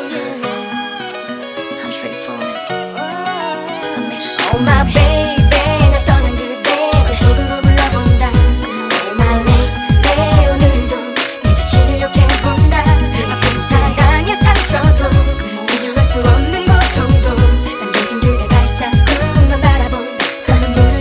time. I'm straight falling. I miss you. Oh my baby, 나 떠난 그대 내 속으로 불러본다. My lady, 오늘도 내 자신을 욕해본다. 아픈 사랑의 상처도 치유할 수 없는 고통도 남겨진 그대 발자국만 바라본다. 눈물을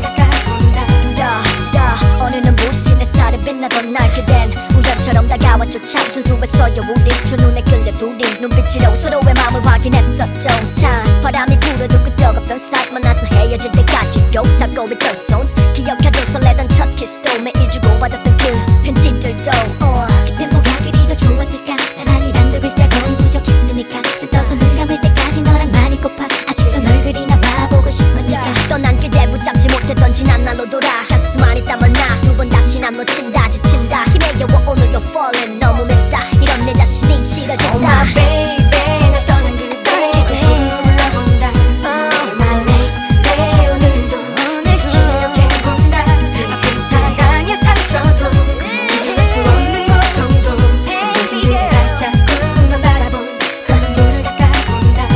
닦아본다. 어느 눈부신 햇살에 빛나던 날 그댄 우연처럼 다가왔죠. 참 순수했어요 우린 두 눈에 끌려 둘이 눈빛으로 서로의 마음을 확인했었죠. 참 바람이 불어도 끄떡없던 사이 만나서 헤어질 때까지 꼭 잡고 있던 손 기억하죠. 설레던 첫 키스도 매일 주고받았던 그 편지들도 그땐 뭐가 그리 더 좋았을까. 사랑이란 두 글자 거의 부족했으니까 뜯어서 눈 감을 때까지 너랑 많이 고파. 아직도 널 그리나 봐보고 싶으니까. 떠난 그대 붙잡지 못했던 지난 날로 돌아갈 수만 있다면 나 두 번 다시 난 놓친다 지친다 힘에 겨워 오늘도 falling 너무 맵다 이런 내 자신이 Oh 싫어진다. my baby, 나 떠난 그대 내 속으로 불러본다. My lady, 오늘도 내 자신을 욕해본다. 아픈 사랑의 상처도 치유할 수 없는 고통도 남겨진 그대 발자국만 바라본다. 눈물을 닦아본다.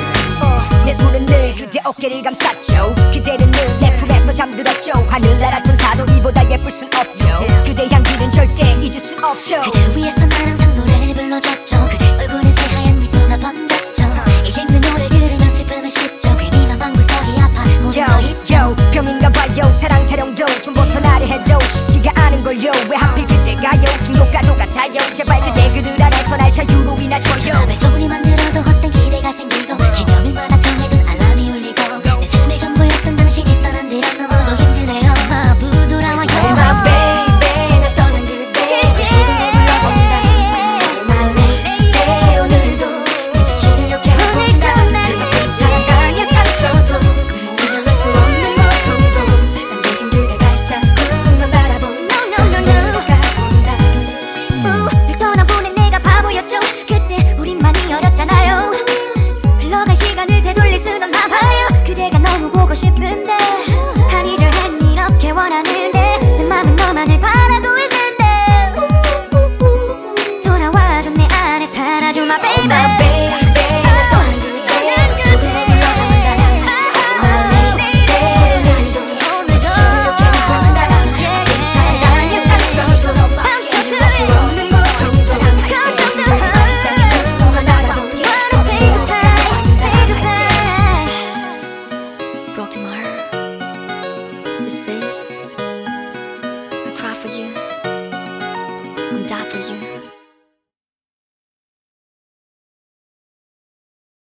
내 손은 늘 그대 어깨를 감쌌죠. 그대는 늘 내 품에서 잠들었죠. 하늘나라 천사도 이보다 예쁠 순 없죠. 그대 향기는 절대 잊을 순 없죠. 그대 위해서 난 항상 노래를 불러줬죠. 그대 얼굴엔 새하얀 미소가 번졌죠. 이젠 그 노래 들으면 슬픔을 씻죠. 괜히 맘한 구석이 아파 오는 거 있죠. 병인가봐요. 사랑 타령도 좀 벗어나려 해도 쉽지가 않은걸요. 왜 하필 그대가요. 기록과도 같아요. 제발 그대 그늘 안에서 날 자유로 인해줘요. 왜 소리 만들어도 헛된 기대가 생기고 기념일마다 정해둔 알람이 울리고 내 삶의 전부였던 당신이 떠난 뒤라 너무도 힘드네요. 마부 돌아와요. Oh my baby, 나 떠난 그대 내 속으로 불러본다. My lady, 오늘도 내 자신을 욕해본다. 아픈 사랑의 상처도 치유할 수 없는 고통도 남겨진 그대 발자국만 바라본다. 눈물을 닦아본다. 늘 떠난 보낸 내가 바보였죠. 그때 우린 많이 어렸잖아요. 흘러간 시간을 되돌릴 순 없나 봐요. 그대가 너무 보고 싶은데 아니죠 난 이렇게 원하는데 내 맘은 너만을 바라고 있는데 돌아와줘 내 안에 사라져 my Oh baby. my baby, 나 떠난 그대 내 속으로 불러본다. My lady, 오늘도 내 자신을 욕해본다. 아픈 사랑의 상처도 치유할 수 없는 고통도 남겨진 그대 발자국만 바라본다. Wanna say goodbye, say goodbye. Broken my heart. You see, I cry for you. I die for you.